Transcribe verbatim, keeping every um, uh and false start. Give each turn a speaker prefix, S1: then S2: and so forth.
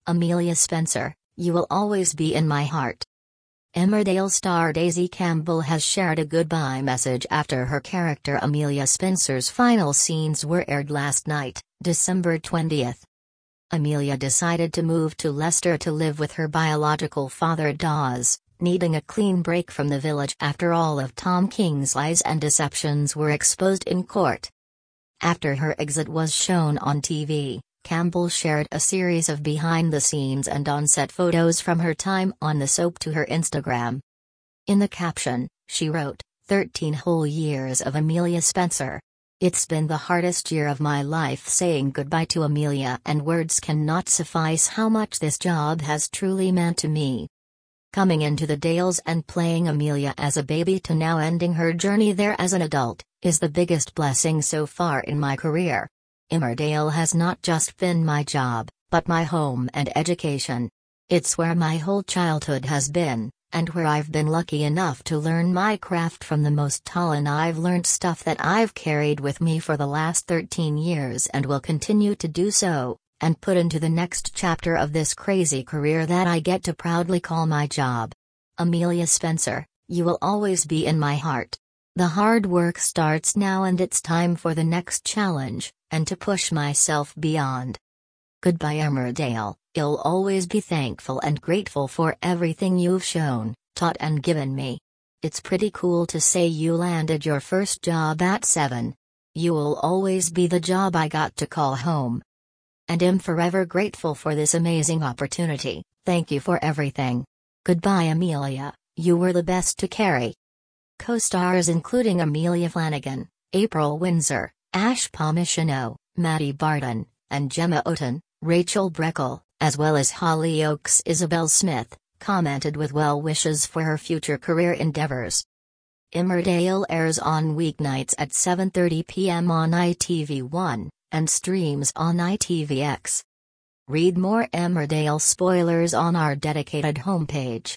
S1: Amelia Spencer, you will always be in my heart. Emmerdale star Daisy Campbell has shared a goodbye message after her character Amelia Spencer's final scenes were aired last night, December twentieth. Amelia decided to move to Leicester to live with her biological father Dawes, needing a clean break from the village after all of Tom King's lies and deceptions were exposed in court. After her exit was shown on T V, Campbell shared a series of behind-the-scenes and on-set photos from her time on the soap to her Instagram. In the caption, she wrote, thirteen whole years of Amelia Spencer. It's been the hardest year of my life saying goodbye to Amelia, and words cannot suffice how much this job has truly meant to me. Coming into the Dales and playing Amelia as a baby to now ending her journey there as an adult, is the biggest blessing so far in my career. Emmerdale has not just been my job, but my home and education. It's where my whole childhood has been, and where I've been lucky enough to learn my craft from the most tall, and I've learned stuff that I've carried with me for the last thirteen years and will continue to do so, and put into the next chapter of this crazy career that I get to proudly call my job. Amelia Spencer, you will always be in my heart. The hard work starts now, and it's time for the next challenge, and to push myself beyond. Goodbye Emmerdale, I'll always be thankful and grateful for everything you've shown, taught and given me. It's pretty cool to say you landed your first job at seven. You'll always be the job I got to call home. And am forever grateful for this amazing opportunity. Thank you for everything. Goodbye Amelia, you were the best to carry. Co-stars including Amelia Flanagan, April Windsor, Ash Palmicino, Maddie Barton, and Gemma Otten, Rachel Breckle, as well as Hollyoaks' Isabel Smith, commented with well wishes for her future career endeavors. Emmerdale airs on weeknights at seven thirty p m on I T V one, and streams on I T V X. Read more Emmerdale spoilers on our dedicated homepage.